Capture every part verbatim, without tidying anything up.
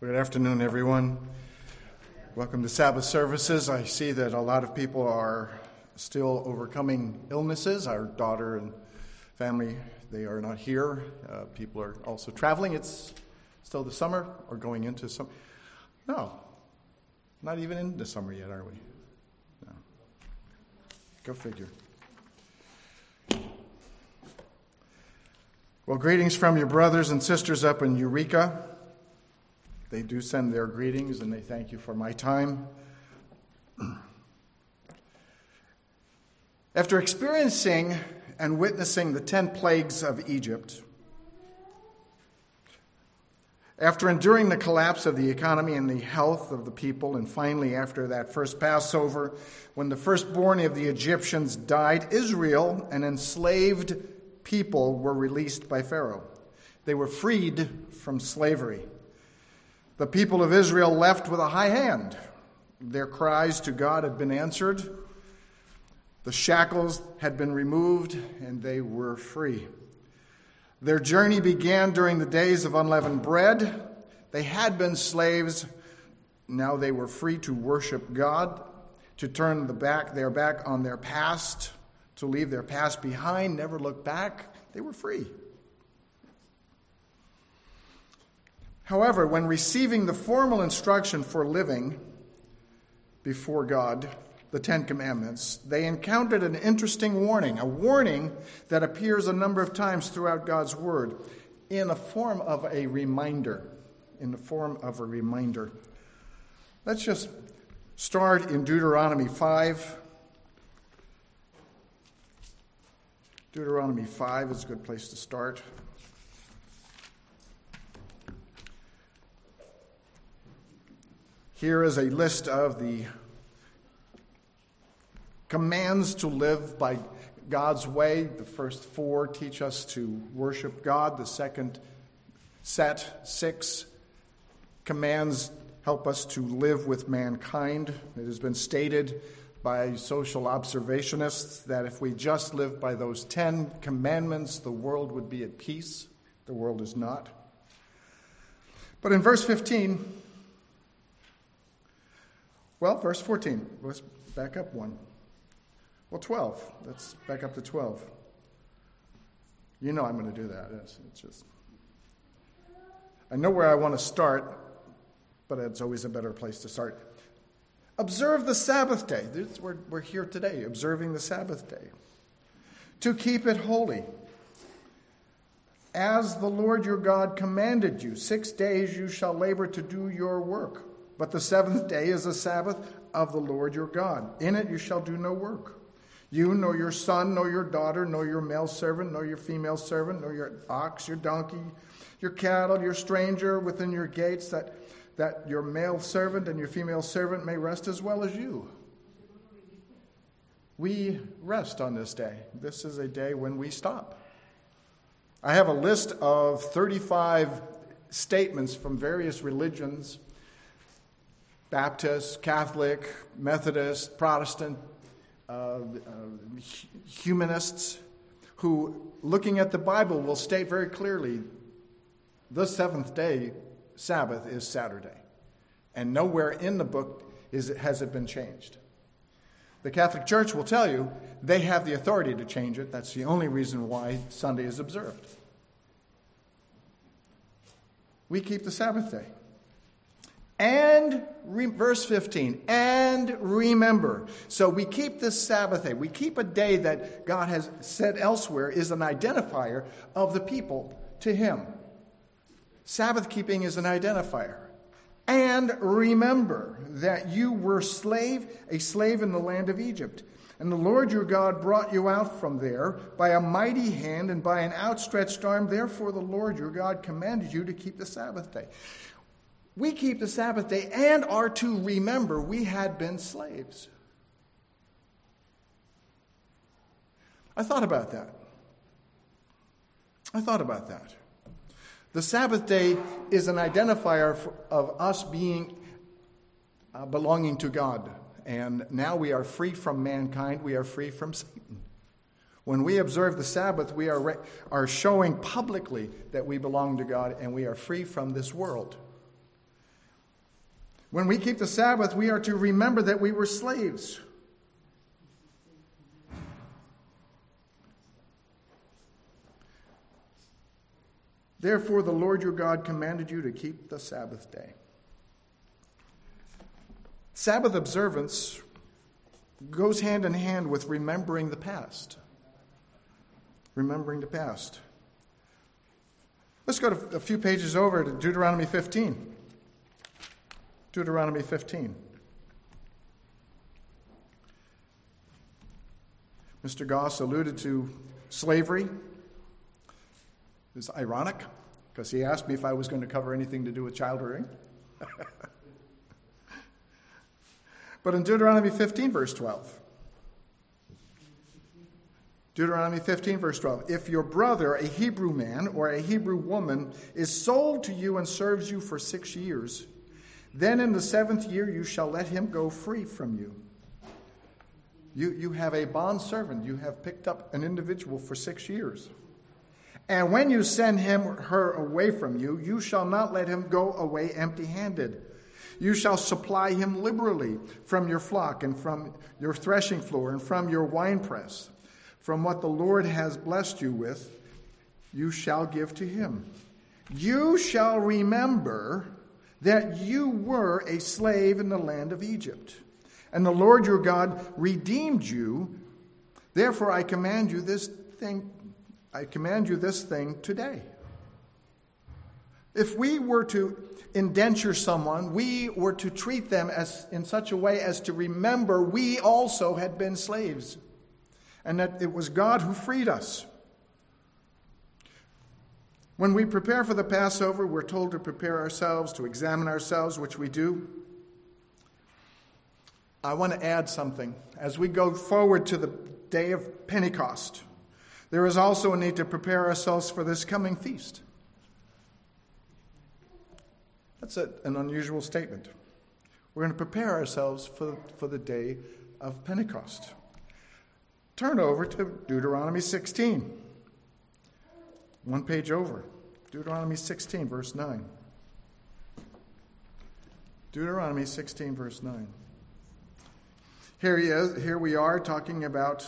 Good afternoon, everyone. Welcome to Sabbath services. I see that a lot of people are still overcoming illnesses. Our daughter and family, they are not here. Uh, people are also traveling. It's still the summer or going into summer. No, not even into summer yet, are we? No. Go figure. Well, greetings from your brothers and sisters up in Eureka. They do send their greetings, and they thank you for my time. After experiencing and witnessing the ten plagues of Egypt, after enduring the collapse of the economy and the health of the people, and finally after that first Passover, when the firstborn of the Egyptians died, Israel, an enslaved people, were released by Pharaoh. They were freed from slavery. The people of Israel left with a high hand. Their cries to God had been answered. The shackles had been removed, and they were free. Their journey began during the days of unleavened bread. They had been slaves. Now they were free to worship God, to turn the back, their back on their past, to leave their past behind, never look back. They were free. However, when receiving the formal instruction for living before God, the Ten Commandments, they encountered an interesting warning, a warning that appears a number of times throughout God's Word in a form of a reminder, in the form of a reminder. Let's just start in Deuteronomy five. Deuteronomy five is a good place to start. Here is a list of the commands to live by God's way. The first four teach us to worship God. The second set, six commands, help us to live with mankind. It has been stated by social observationists that if we just lived by those ten commandments, the world would be at peace. The world is not. But in verse fifteen, well, verse fourteen, let's back up one. Well, twelve. Let's back up to twelve. You know I'm going to do that. It's, it's just, I know where I want to start, but it's always a better place to start. Observe the Sabbath day. This, we're, we're here today, observing the Sabbath day. To keep it holy. As the Lord your God commanded you, six days you shall labor to do your work. But the seventh day is a Sabbath of the Lord your God. In it you shall do no work. You, nor your son, nor your daughter, nor your male servant, nor your female servant, nor your ox, your donkey, your cattle, your stranger within your gates, that, that your male servant and your female servant may rest as well as you. We rest on this day. This is a day when we stop. I have a list of thirty-five statements from various religions, Baptist, Catholic, Methodist, Protestant, uh, uh, humanists, who, looking at the Bible, will state very clearly the seventh day Sabbath is Saturday. And nowhere in the book is it, has it been changed. The Catholic Church will tell you they have the authority to change it. That's the only reason why Sunday is observed. We keep the Sabbath day. And, re, verse fifteen, and remember. So we keep this Sabbath day. We keep a day that God has said elsewhere is an identifier of the people to him. Sabbath keeping is an identifier. And remember that you were slave, a slave in the land of Egypt. And the Lord your God brought you out from there by a mighty hand and by an outstretched arm. Therefore the Lord your God commanded you to keep the Sabbath day. We keep the Sabbath day and are to remember we had been slaves. I thought about that. I thought about that. The Sabbath day is an identifier for, of us being uh, belonging to God. And now we are free from mankind. We are free from Satan. When we observe the Sabbath, we are, re- are showing publicly that we belong to God and we are free from this world. When we keep the Sabbath, we are to remember that we were slaves. Therefore, the Lord your God commanded you to keep the Sabbath day. Sabbath observance goes hand in hand with remembering the past. Remembering the past. Let's go to a few pages over to Deuteronomy fifteen. Deuteronomy fifteen. Mister Goss alluded to slavery. It's ironic because he asked me if I was going to cover anything to do with child rearing. But in Deuteronomy fifteen, verse twelve. Deuteronomy fifteen, verse twelve. If your brother, a Hebrew man or a Hebrew woman, is sold to you and serves you for six years, then in the seventh year you shall let him go free from you. You, you have a bondservant. You have picked up an individual for six years. And when you send him or her away from you, you shall not let him go away empty-handed. You shall supply him liberally from your flock and from your threshing floor and from your winepress. From what the Lord has blessed you with, you shall give to him. You shall remember that you were a slave in the land of Egypt, and the Lord your God redeemed you. Therefore I command you this thing, I command you this thing today. If we were to indenture someone, we were to treat them as in such a way as to remember we also had been slaves, and that it was God who freed us. When we prepare for the Passover, we're told to prepare ourselves, to examine ourselves, which we do. I want to add something. As we go forward to the day of Pentecost, there is also a need to prepare ourselves for this coming feast. That's a, an unusual statement. We're going to prepare ourselves for, for the day of Pentecost. Turn over to Deuteronomy sixteen. One page over. Deuteronomy sixteen, verse nine. Deuteronomy sixteen, verse nine. Here he is. Here we are talking about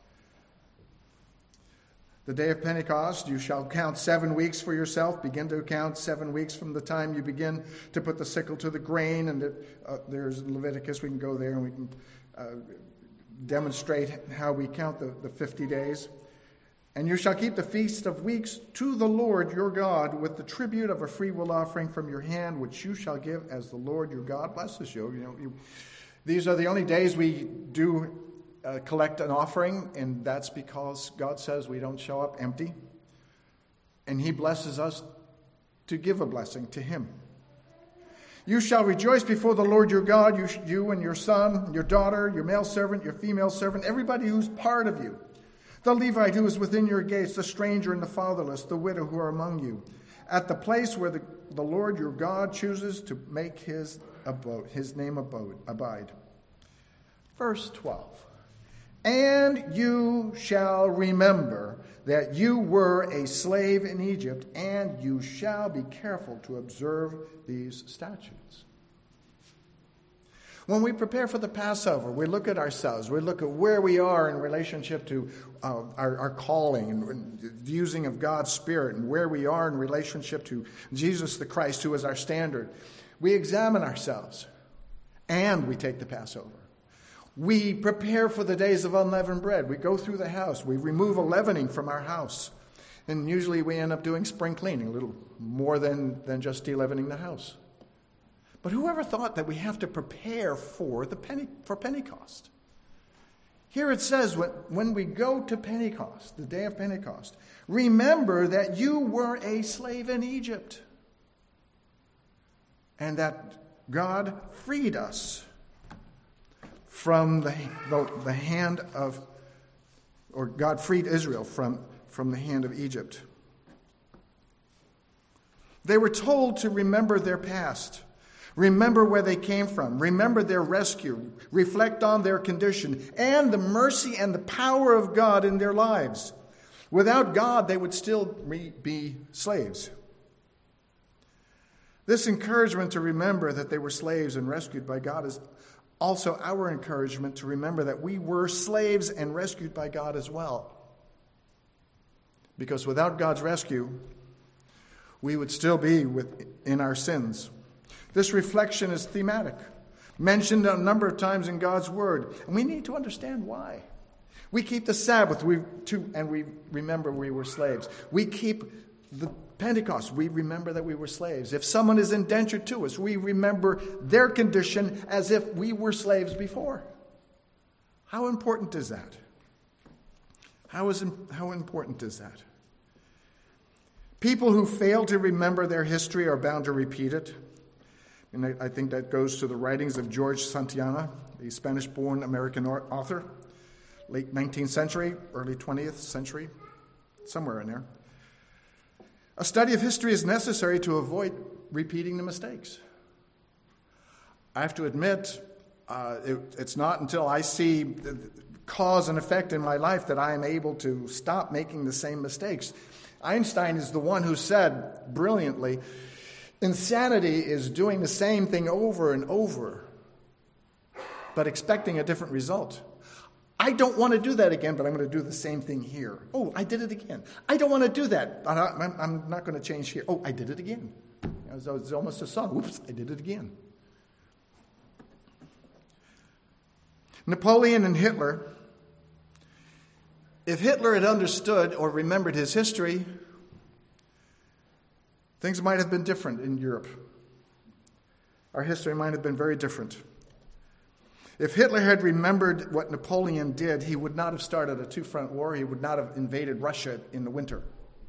the day of Pentecost. You shall count seven weeks for yourself. Begin to count seven weeks from the time you begin to put the sickle to the grain. And uh, there's Leviticus. We can go there and we can uh, demonstrate how we count the, the fifty days. And you shall keep the feast of weeks to the Lord your God with the tribute of a freewill offering from your hand, which you shall give as the Lord your God blesses you. You know, you, these are the only days we do uh, collect an offering, and that's because God says we don't show up empty. And he blesses us to give a blessing to him. You shall rejoice before the Lord your God, you, you and your son, your daughter, your male servant, your female servant, everybody who's part of you. The Levite who is within your gates, the stranger and the fatherless, the widow who are among you, at the place where the, the Lord your God chooses to make his abode, his name abode, abide. Verse twelve. And you shall remember that you were a slave in Egypt, and you shall be careful to observe these statutes. When we prepare for the Passover, we look at ourselves. We look at where we are in relationship to uh, our, our calling and the using of God's Spirit, and where we are in relationship to Jesus the Christ, who is our standard. We examine ourselves, and we take the Passover. We prepare for the days of unleavened bread. We go through the house. We remove a leavening from our house. And usually we end up doing spring cleaning, a little more than, than just de-leavening the house. But whoever thought that we have to prepare for the Pente- for Pentecost? Here it says, when, when we go to Pentecost, the day of Pentecost, remember that you were a slave in Egypt, and that God freed us from the, the, the hand of, or God freed Israel from, from the hand of Egypt. They were told to remember their past. Remember where they came from. Remember their rescue. Reflect on their condition and the mercy and the power of God in their lives. Without God, they would still be slaves. This encouragement to remember that they were slaves and rescued by God is also our encouragement to remember that we were slaves and rescued by God as well. Because without God's rescue, we would still be in our sins. This reflection is thematic, mentioned a number of times in God's Word, and we need to understand why. We keep the Sabbath, we to, and we remember we were slaves. We keep the Pentecost, we remember that we were slaves. If someone is indentured to us, we remember their condition as if we were slaves before. How important is that? How is how important is that? People who fail to remember their history are bound to repeat it. And I, I think that goes to the writings of George Santayana, a Spanish-born American author, late nineteenth century, early twentieth century, somewhere in there. A study of history is necessary to avoid repeating the mistakes. I have to admit, uh, it, it's not until I see the cause and effect in my life that I am able to stop making the same mistakes. Einstein is the one who said brilliantly, insanity is doing the same thing over and over, but expecting a different result. I don't want to do that again, but I'm going to do the same thing here. Oh, I did it again. I don't want to do that. I'm not going to change here. Oh, I did it again. It's almost a song. Whoops, I did it again. Napoleon and Hitler. If Hitler had understood or remembered his history, things might have been different in Europe. Our history might have been very different. If Hitler had remembered what Napoleon did, he would not have started a two-front war. He would not have invaded Russia in the winter.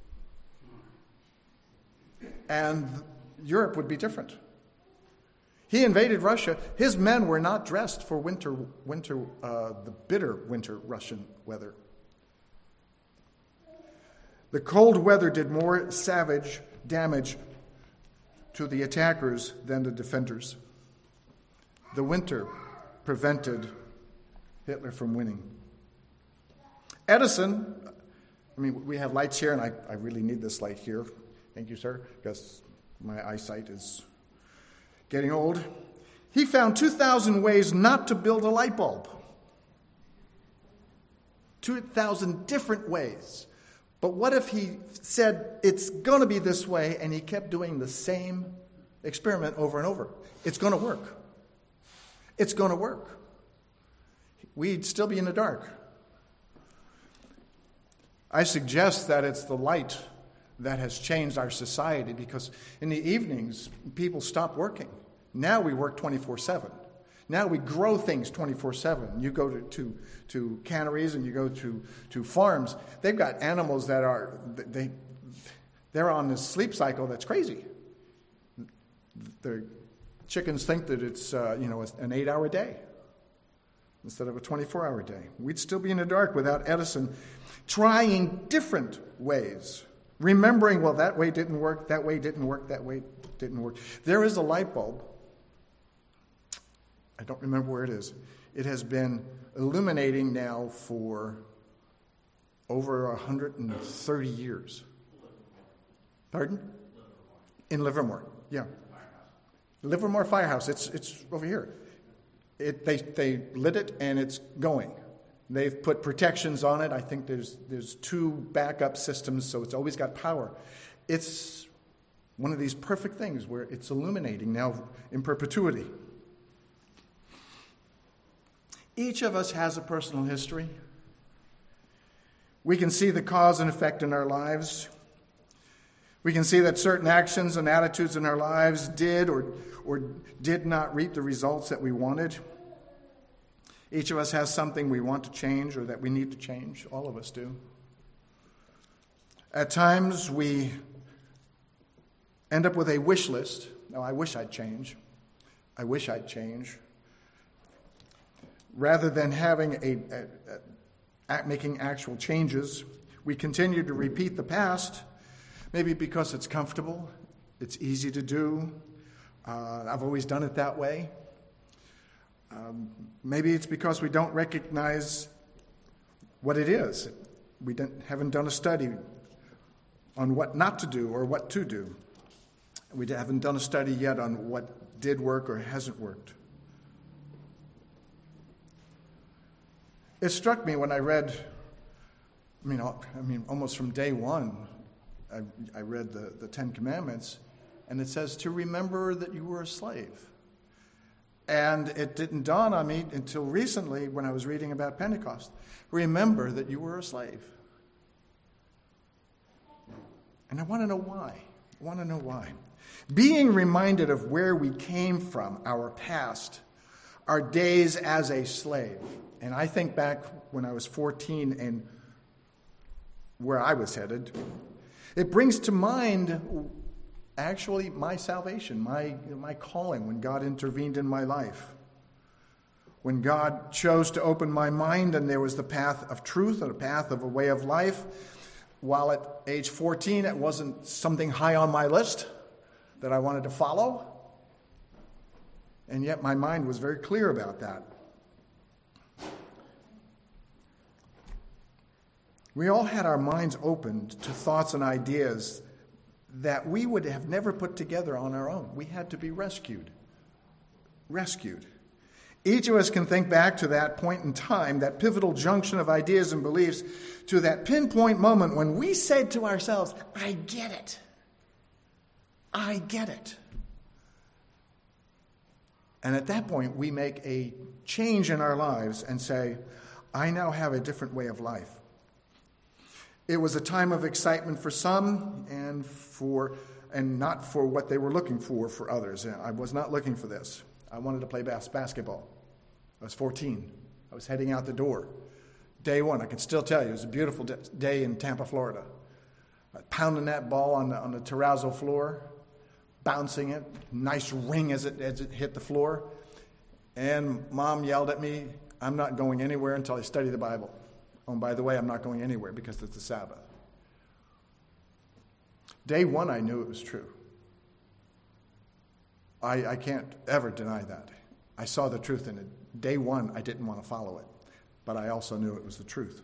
And Europe would be different. He invaded Russia. His men were not dressed for winter, winter, uh, the bitter winter Russian weather. The cold weather did more savage damage to the attackers than the defenders. The winter prevented Hitler from winning. Edison, I mean, we have lights here, and I, I really need this light here. Thank you, sir, because my eyesight is getting old. He found two thousand ways not to build a light bulb. two thousand different ways. But what if he said, it's going to be this way, and he kept doing the same experiment over and over? It's going to work. It's going to work. We'd still be in the dark. I suggest that it's the light that has changed our society, because in the evenings, people stop working. Now we work twenty-four seven. Now we grow things twenty-four seven. You go to, to, to canneries and you go to, to farms. They've got animals that are, they, they're on this sleep cycle that's crazy. The chickens think that it's uh, you know an eight-hour day instead of a twenty-four-hour day. We'd still be in the dark without Edison trying different ways. Remembering, well, that way didn't work, that way didn't work, that way didn't work. There is a light bulb. I don't remember where it is. It has been illuminating now for over one hundred thirty years. Pardon? In Livermore, yeah. Livermore Firehouse, it's it's over here. It, they, they lit it and it's going. They've put protections on it. I think there's there's two backup systems, so it's always got power. It's one of these perfect things where it's illuminating now in perpetuity. Each of us has a personal history. We can see the cause and effect in our lives. We can see that certain actions and attitudes in our lives did or, or did not reap the results that we wanted. Each of us has something we want to change or that we need to change. All of us do. At times, we end up with a wish list. Oh, I wish I'd change. I wish I'd change. Rather than having a, a, a making actual changes, we continue to repeat the past, maybe because it's comfortable, it's easy to do. Uh, I've always done it that way. Um, maybe it's because we don't recognize what it is. We don't, haven't done a study on what not to do or what to do. We haven't done a study yet on what did work or hasn't worked. It struck me when I read, I mean, I mean, almost from day one, I, I read the, the Ten Commandments, and it says to remember that you were a slave. And it didn't dawn on me until recently when I was reading about Pentecost. Remember that you were a slave. And I want to know why. I want to know why. Being reminded of where we came from, our past, our days as a slave. And I think back when I was fourteen and where I was headed. It brings to mind actually my salvation, my, my calling, when God intervened in my life. When God chose to open my mind and there was the path of truth and a path of a way of life. While at age fourteen, it wasn't something high on my list that I wanted to follow. And yet my mind was very clear about that. We all had our minds opened to thoughts and ideas that we would have never put together on our own. We had to be rescued. Rescued. Each of us can think back to that point in time, that pivotal junction of ideas and beliefs, to that pinpoint moment when we said to ourselves, I get it. I get it. And at that point, we make a change in our lives and say, I now have a different way of life. It was a time of excitement for some and for and not for what they were looking for for others. I was not looking for this. I wanted to play bas- basketball. I was fourteen. I was heading out the door. Day one, I can still tell you, it was a beautiful day in Tampa, Florida. I was pounding that ball on the, on the terrazzo floor, bouncing it, nice ring as it, as it hit the floor. And Mom yelled at me, I'm not going anywhere until I study the Bible. Oh, and by the way, I'm not going anywhere because it's the Sabbath. Day one, I knew it was true. I, I can't ever deny that. I saw the truth in it. Day one, I didn't want to follow it, but I also knew it was the truth.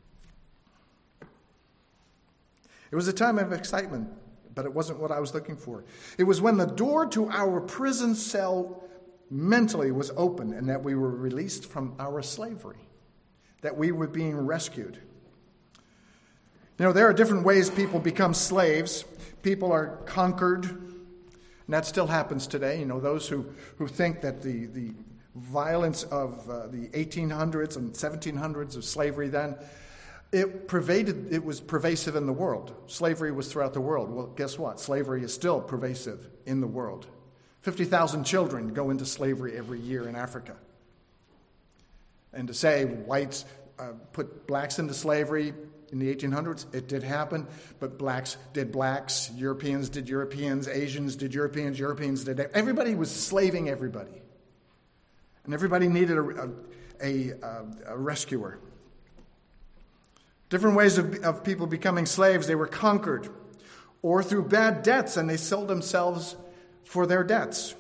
It was a time of excitement, but it wasn't what I was looking for. It was when the door to our prison cell mentally was open and that we were released from our slavery, that we were being rescued. You know, there are different ways people become slaves. People are conquered, and that still happens today. You know, those who, who think that the, the violence of uh, the eighteen hundreds and seventeen hundreds of slavery then, it pervaded, it was pervasive in the world. Slavery was throughout the world. Well, guess what? Slavery is still pervasive in the world. fifty thousand children go into slavery every year in Africa. And to say whites uh, put blacks into slavery in the eighteen hundreds, it did happen, but blacks did blacks, Europeans did Europeans, Asians did Europeans, Europeans did... Everybody was slaving everybody. And everybody needed a, a, a, a rescuer. Different ways of, of people becoming slaves. They were conquered or through bad debts, and they sold themselves for their debts.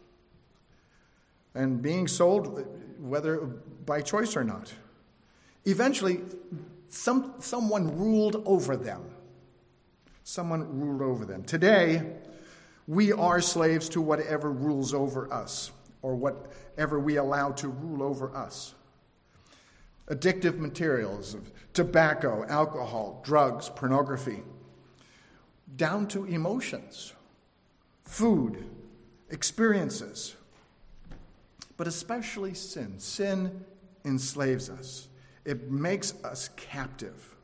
And being sold, whether by choice or not. Eventually, some, someone ruled over them. Someone ruled over them. Today, we are slaves to whatever rules over us, or whatever we allow to rule over us. Addictive materials, tobacco, alcohol, drugs, pornography, down to emotions, food, experiences, but especially sin. Sin enslaves us. It makes us captive.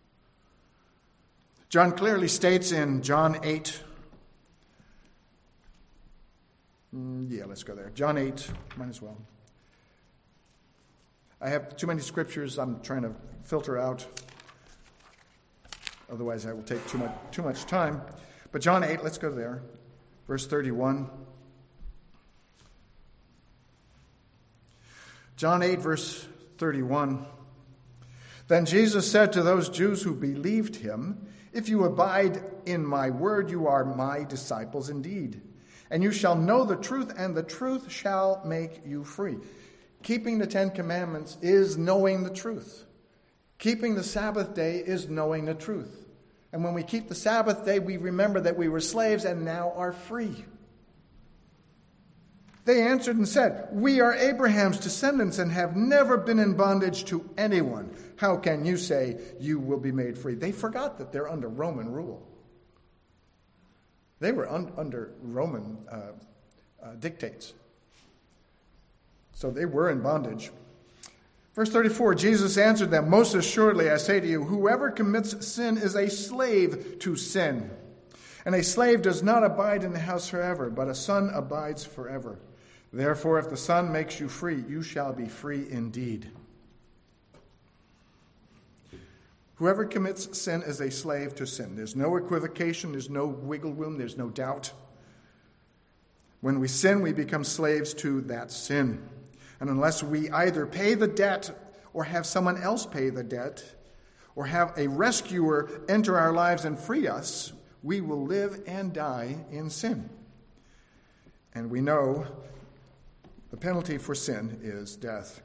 John clearly states in John eight, yeah, let's go there. John eight, might as well. I have too many scriptures I'm trying to filter out. Otherwise, I will take too much, too much time. But John eight, let's go there. Verse thirty-one. John eight, verse thirty-one. Then Jesus said to those Jews who believed him, if you abide in my word, you are my disciples indeed. And you shall know the truth, and the truth shall make you free. Keeping the Ten Commandments is knowing the truth. Keeping the Sabbath day is knowing the truth. And when we keep the Sabbath day, we remember that we were slaves and now are free. They answered and said, "We are Abraham's descendants and have never been in bondage to anyone. How can you say you will be made free?" They forgot that they're under Roman rule. They were un- under Roman uh, uh, dictates. So they were in bondage. Verse thirty-four, Jesus answered them, "Most assuredly I say to you, whoever commits sin is a slave to sin. And a slave does not abide in the house forever, but a son abides forever. Therefore, if the Son makes you free, you shall be free indeed." Whoever commits sin is a slave to sin. There's no equivocation, there's no wiggle room, there's no doubt. When we sin, we become slaves to that sin. And unless we either pay the debt or have someone else pay the debt or have a rescuer enter our lives and free us, we will live and die in sin. And we know the penalty for sin is death.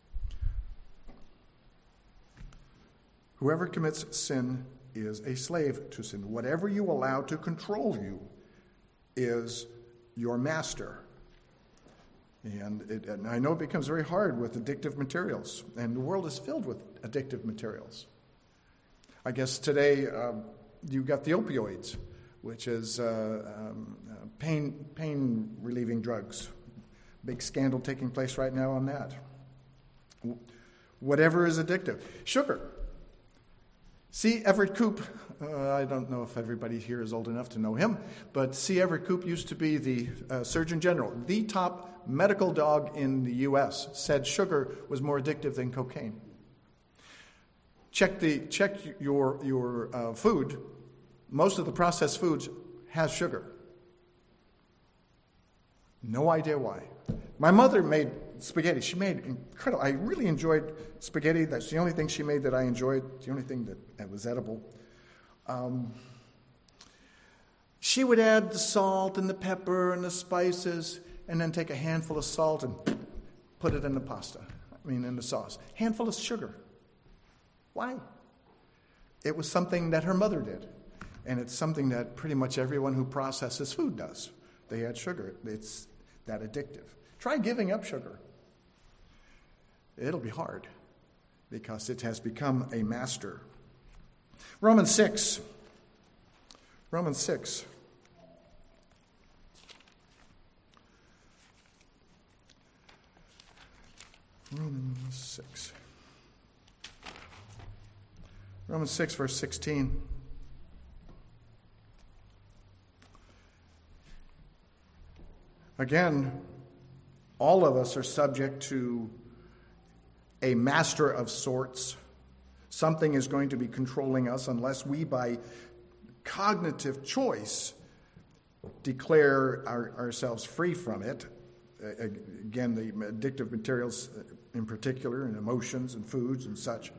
Whoever commits sin is a slave to sin. Whatever you allow to control you is your master. And, it, and I know it becomes very hard with addictive materials, and the world is filled with addictive materials. I guess today uh, you got the opioids, which is uh, um, uh, pain pain relieving drugs. Big scandal taking place right now on that. Whatever is addictive. Sugar. C. Everett Koop, uh, I don't know if everybody here is old enough to know him, but C. Everett Koop used to be the uh, Surgeon General, the top medical dog in the U S, said sugar was more addictive than cocaine. Check the check your your uh, food. Most of the processed foods has sugar. No idea why. My mother made spaghetti. She made incredible. I really enjoyed spaghetti. That's the only thing she made that I enjoyed. It's the only thing that, that was edible. Um, she would add the salt and the pepper and the spices, and then take a handful of salt and put it in the pasta. I mean, in the sauce. Handful of sugar. Why? It was something that her mother did, and it's something that pretty much everyone who processes food does. They add sugar. It's that addictive. Try giving up sugar. It'll be hard because it has become a master. Romans six. Romans six. Romans six. Romans six, verse sixteen. Again, all of us are subject to a master of sorts. Something is going to be controlling us unless we, by cognitive choice, declare our, ourselves free from it. Again, the addictive materials in particular, and emotions and foods and such.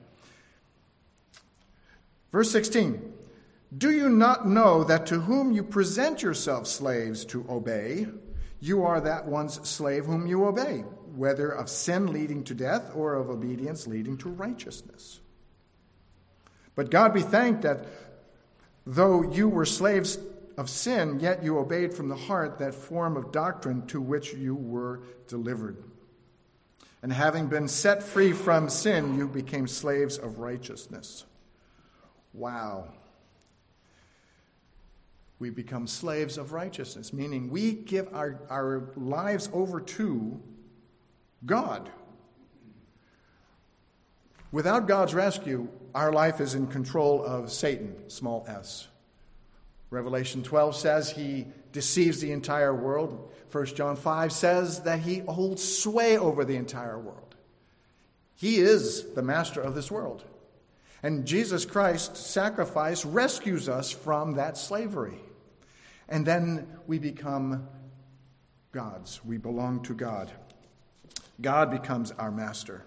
Verse sixteen, "Do you not know that to whom you present yourselves slaves to obey, you are that one's slave whom you obey, whether of sin leading to death or of obedience leading to righteousness? But God be thanked that though you were slaves of sin, yet you obeyed from the heart that form of doctrine to which you were delivered. And having been set free from sin, you became slaves of righteousness." Wow. We become slaves of righteousness, meaning we give our, our lives over to God. Without God's rescue, our life is in control of Satan, small s. Revelation twelve says he deceives the entire world. First John five says that he holds sway over the entire world. He is the master of this world. And Jesus Christ's sacrifice rescues us from that slavery. And then we become God's. We belong to God. God becomes our master.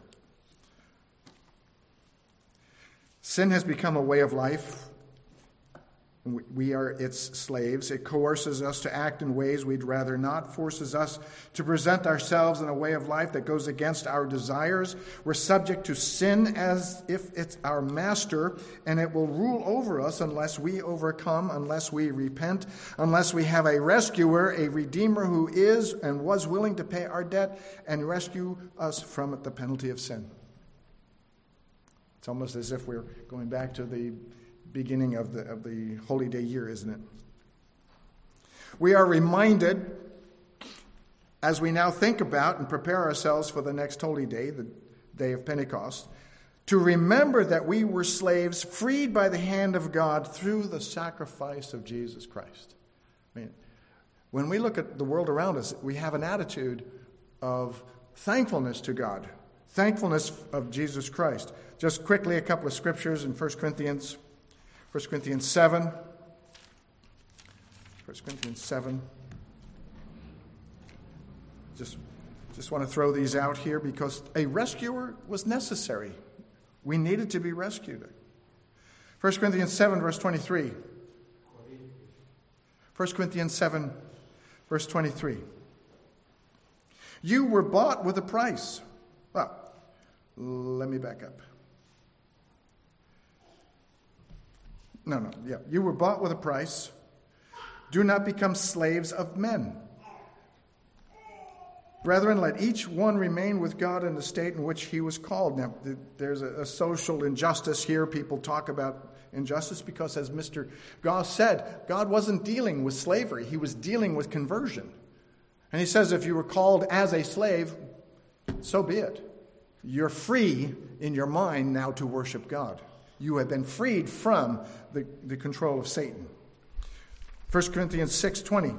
Sin has become a way of life. and we are its slaves. It coerces us to act in ways we'd rather not, forces us to present ourselves in a way of life that goes against our desires. We're subject to sin as if it's our master, and it will rule over us unless we overcome, unless we repent, unless we have a rescuer, a redeemer who is and was willing to pay our debt and rescue us from the penalty of sin. It's almost as if we're going back to the beginning of the of the Holy Day year, isn't it? We are reminded, as we now think about and prepare ourselves for the next Holy Day, the day of Pentecost, to remember that we were slaves freed by the hand of God through the sacrifice of Jesus Christ. I mean, when we look at the world around us, we have an attitude of thankfulness to God, thankfulness of Jesus Christ. Just quickly, a couple of scriptures in First Corinthians. First Corinthians seven. First Corinthians seven. Just, just want to throw these out here because a rescuer was necessary. We needed to be rescued. First Corinthians seven, verse twenty-three. First Corinthians seven, verse twenty-three. You were bought with a price. Well, let me back up. No, no, yeah. You were bought with a price. Do not become slaves of men. Brethren, let each one remain with God in the state in which he was called. Now, there's a, a social injustice here. People talk about injustice because, as Mister Goss said, God wasn't dealing with slavery. He was dealing with conversion. And he says if you were called as a slave, so be it. You're free in your mind now to worship God. You have been freed from the, the control of Satan. First Corinthians six twenty.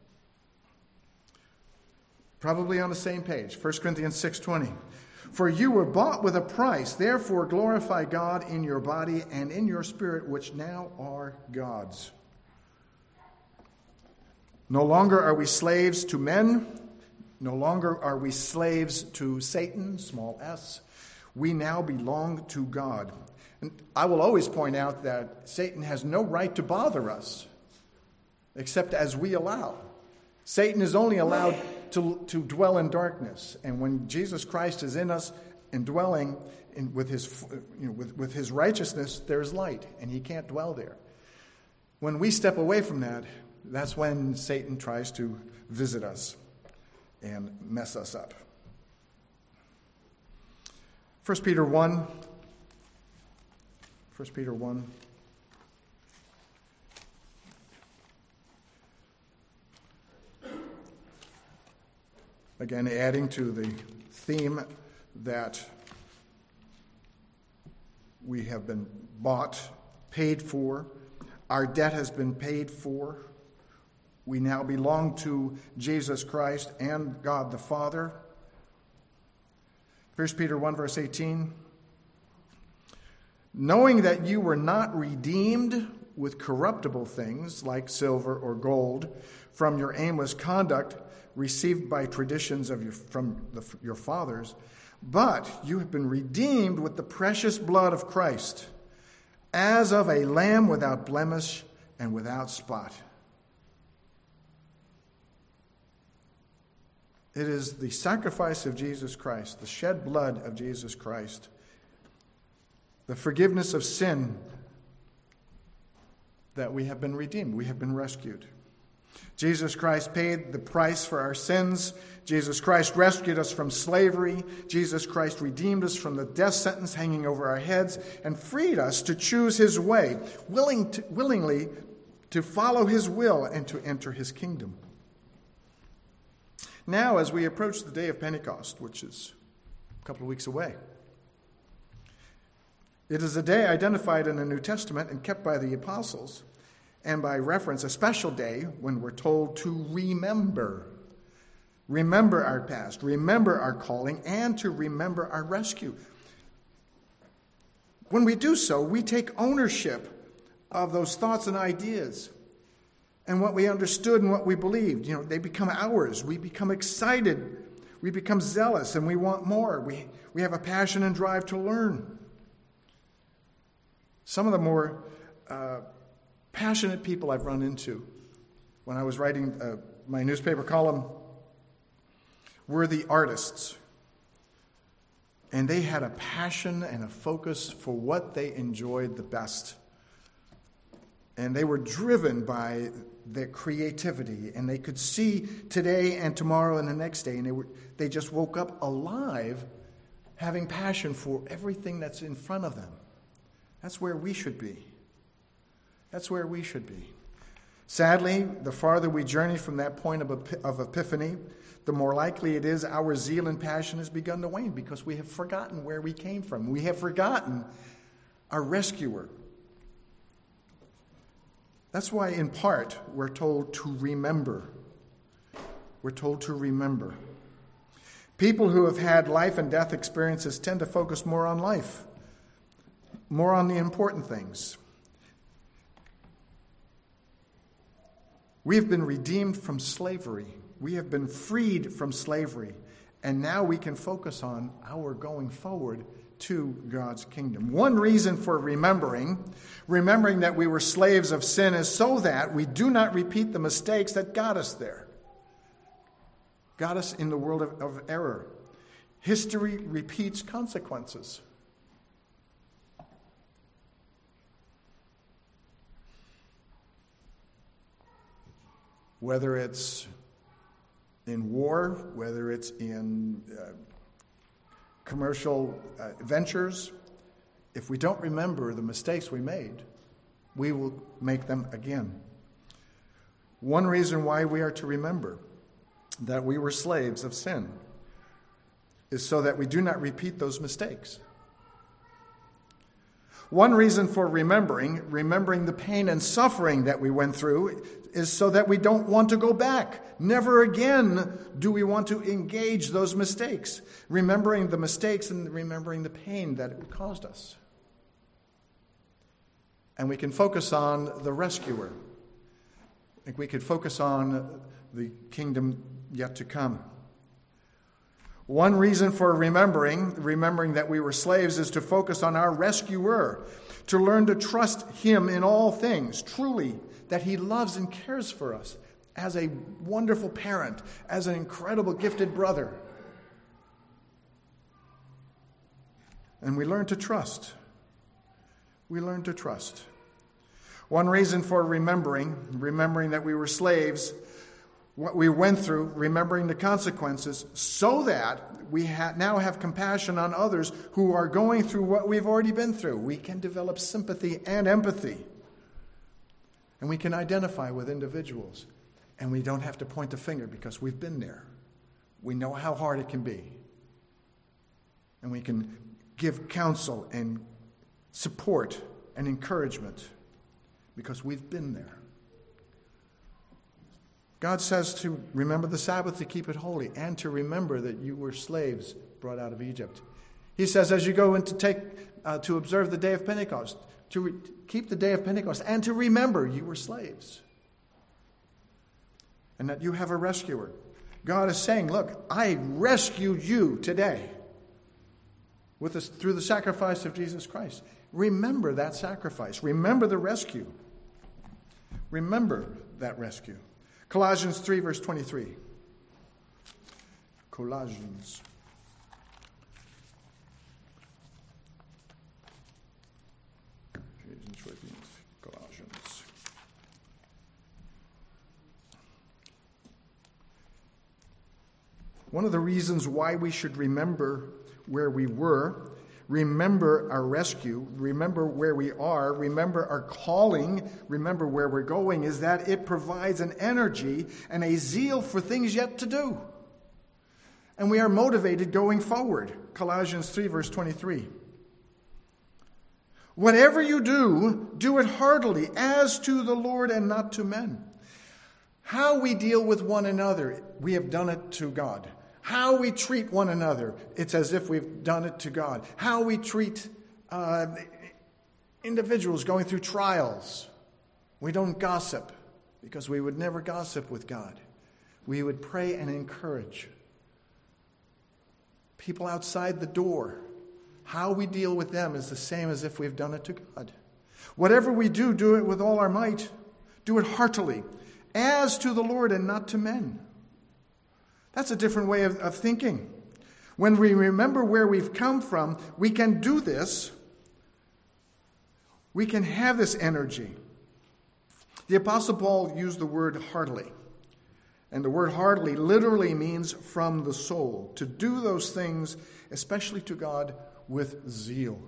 Probably on the same page. First Corinthians six twenty. For you were bought with a price, therefore glorify God in your body and in your spirit, which now are God's. No longer are we slaves to men. No longer are we slaves to Satan, small s. We now belong to God. And I will always point out that Satan has no right to bother us, except as we allow. Satan is only allowed to, to dwell in darkness. And when Jesus Christ is in us and dwelling in, with, his, you know, with, with his righteousness, there's light, and he can't dwell there. When we step away from that, that's when Satan tries to visit us and mess us up. First Peter one. First Peter one. Again, adding to the theme that we have been bought, paid for. Our debt has been paid for. We now belong to Jesus Christ and God the Father. First Peter one, verse eighteen. Knowing that you were not redeemed with corruptible things like silver or gold from your aimless conduct received by traditions of your, from the, your fathers, but you have been redeemed with the precious blood of Christ, as of a lamb without blemish and without spot. It is the sacrifice of Jesus Christ, the shed blood of Jesus Christ, the forgiveness of sin, that we have been redeemed. We have been rescued. Jesus Christ paid the price for our sins. Jesus Christ rescued us from slavery. Jesus Christ redeemed us from the death sentence hanging over our heads and freed us to choose his way, willing to, willingly to follow his will and to enter his kingdom. Now, as we approach the day of Pentecost, which is a couple of weeks away, it is a day identified in the New Testament and kept by the apostles, and by reference, a special day when we're told to remember. Remember our past, remember our calling, and to remember our rescue. When we do so, we take ownership of those thoughts and ideas and what we understood and what we believed. You know, they become ours. We become excited. We become zealous, and we want more. We, we have a passion and drive to learn. Some of the more uh, passionate people I've run into when I was writing uh, my newspaper column were the artists. And they had a passion and a focus for what they enjoyed the best. And they were driven by their creativity. And they could see today and tomorrow and the next day. And they were they just woke up alive, having passion for everything that's in front of them. That's where we should be. That's where we should be. Sadly, the farther we journey from that point of, of epiphany, the more likely it is our zeal and passion has begun to wane because we have forgotten where we came from. We have forgotten our rescuer. That's why, in part, we're told to remember. We're told to remember. People who have had life and death experiences tend to focus more on life, more on the important things. We have been redeemed from slavery. We have been freed from slavery. And now we can focus on our going forward to God's kingdom. One reason for remembering, remembering that we were slaves of sin, is so that we do not repeat the mistakes that got us there. Got us in the world of, of error. History repeats consequences. Whether it's in war, whether it's in uh, commercial uh, ventures, if we don't remember the mistakes we made, we will make them again. One reason why we are to remember that we were slaves of sin is so that we do not repeat those mistakes. One reason for remembering, remembering the pain and suffering that we went through, is so that we don't want to go back. Never again do we want to engage those mistakes. Remembering the mistakes and remembering the pain that it caused us. And we can focus on the rescuer. And we could focus on the kingdom yet to come. One reason for remembering, remembering that we were slaves, is to focus on our rescuer, to learn to trust him in all things, truly, that he loves and cares for us as a wonderful parent, as an incredible gifted brother. And we learn to trust. We learn to trust. One reason for remembering, remembering that we were slaves, what we went through, remembering the consequences, so that we ha- now have compassion on others who are going through what we've already been through. We can develop sympathy and empathy. And we can identify with individuals. And we don't have to point the finger because we've been there. We know how hard it can be. And we can give counsel and support and encouragement because we've been there. God says to remember the Sabbath, to keep it holy, and to remember that you were slaves brought out of Egypt. He says as you go in to take uh, to observe the day of Pentecost, to re- keep the day of Pentecost, and to remember you were slaves. And that you have a rescuer. God is saying, look, I rescued you today with this, through the sacrifice of Jesus Christ. Remember that sacrifice. Remember the rescue. Remember that rescue. Colossians three, verse twenty-three. Colossians. Colossians. One of the reasons why we should remember where we were, remember our rescue, remember where we are, remember our calling, remember where we're going, is that it provides an energy and a zeal for things yet to do. And we are motivated going forward. Colossians three, verse twenty-three. Whatever you do, do it heartily, as to the Lord and not to men. How we deal with one another, we have done it to God. How we treat one another, it's as if we've done it to God. How we treat uh, individuals going through trials. We don't gossip, because we would never gossip with God. We would pray and encourage. People outside the door, how we deal with them is the same as if we've done it to God. Whatever we do, do it with all our might. Do it heartily, as to the Lord and not to men. That's a different way of, of thinking. When we remember where we've come from, we can do this. We can have this energy. The Apostle Paul used the word heartily. And the word heartily literally means from the soul. To do those things, especially to God, with zeal.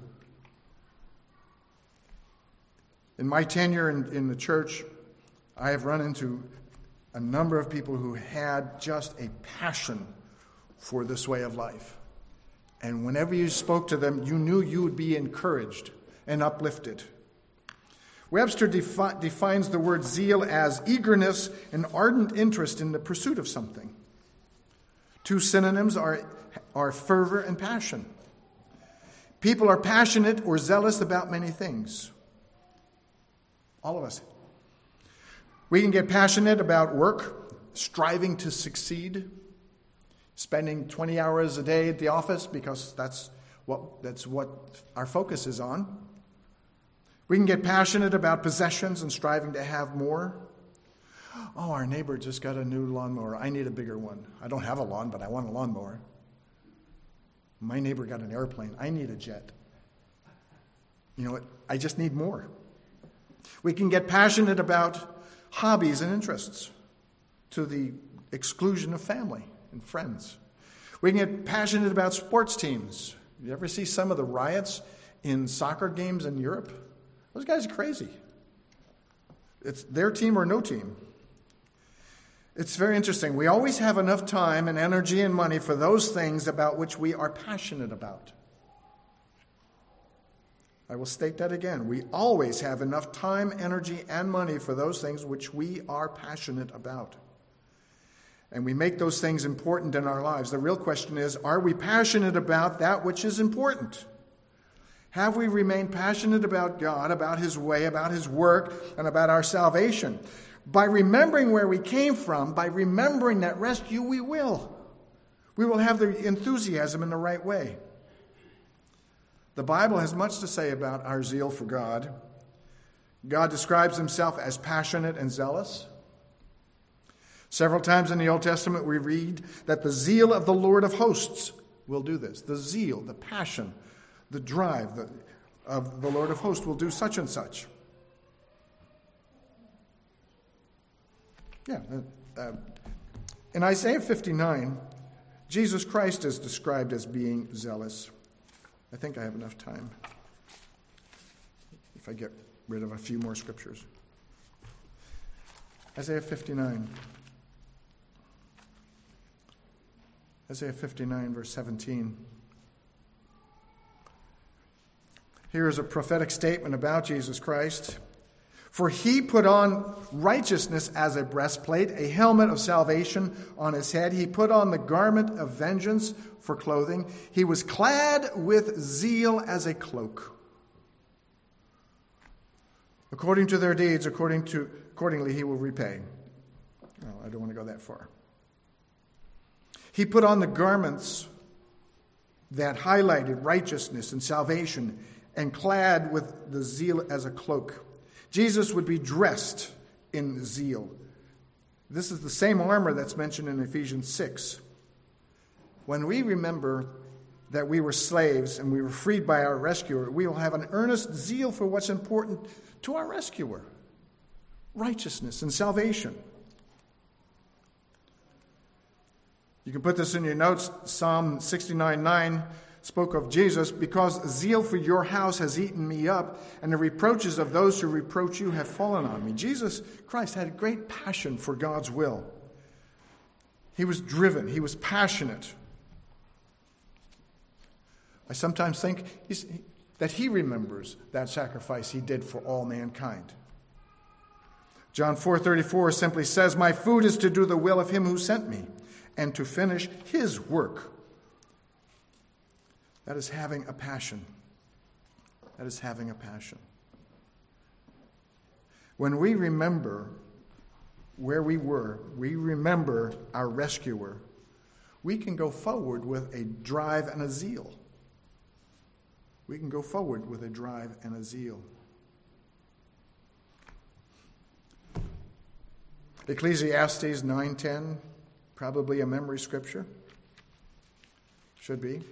In my tenure in, in the church, I have run into a number of people who had just a passion for this way of life. And whenever you spoke to them, you knew you would be encouraged and uplifted. Webster defi- defines the word zeal as eagerness and ardent interest in the pursuit of something. Two synonyms are, are fervor and passion. People are passionate or zealous about many things. All of us. We can get passionate about work, striving to succeed, spending twenty hours a day at the office because that's what, that's what our focus is on. We can get passionate about possessions and striving to have more. Oh, our neighbor just got a new lawnmower. I need a bigger one. I don't have a lawn, but I want a lawnmower. My neighbor got an airplane. I need a jet. You know what? I just need more. We can get passionate about hobbies and interests to the exclusion of family and friends. We can get passionate about sports teams. You ever see some of the riots in soccer games in Europe? Those guys are crazy. It's their team or no team. It's very interesting. We always have enough time and energy and money for those things about which we are passionate about. I will state that again. We always have enough time, energy, and money for those things which we are passionate about. And we make those things important in our lives. The real question is, are we passionate about that which is important? Have we remained passionate about God, about His way, about His work, and about our salvation? By remembering where we came from, by remembering that rescue, we will. We will have the enthusiasm in the right way. The Bible has much to say about our zeal for God. God describes Himself as passionate and zealous. Several times in the Old Testament we read that the zeal of the Lord of hosts will do this. The zeal, the passion, the drive the, of the Lord of hosts will do such and such. Yeah. Uh, in Isaiah fifty-nine, Jesus Christ is described as being zealous. I think I have enough time if I get rid of a few more scriptures. Isaiah fifty-nine. Isaiah fifty-nine, verse seventeen. Here is a prophetic statement about Jesus Christ. For He put on righteousness as a breastplate, a helmet of salvation on His head. He put on the garment of vengeance for clothing. He was clad with zeal as a cloak. According to their deeds, according to, accordingly He will repay. Oh, I don't want to go that far. He put on the garments that highlighted righteousness and salvation and clad with the zeal as a cloak. Jesus would be dressed in zeal. This is the same armor that's mentioned in Ephesians six. When we remember that we were slaves and we were freed by our rescuer, we will have an earnest zeal for what's important to our rescuer. Righteousness and salvation. You can put this in your notes. Psalm sixty-nine nine spoke of Jesus, because zeal for your house has eaten me up, and the reproaches of those who reproach you have fallen on me. Jesus Christ had a great passion for God's will. He was driven. He was passionate. I sometimes think he's, that he remembers that sacrifice he did for all mankind. John four thirty-four simply says, my food is to do the will of Him who sent me, and to finish His work. That is having a passion. That is having a passion. When we remember where we were, we remember our rescuer, we can go forward with a drive and a zeal. We can go forward with a drive and a zeal. Ecclesiastes nine ten, probably a memory scripture. Should be.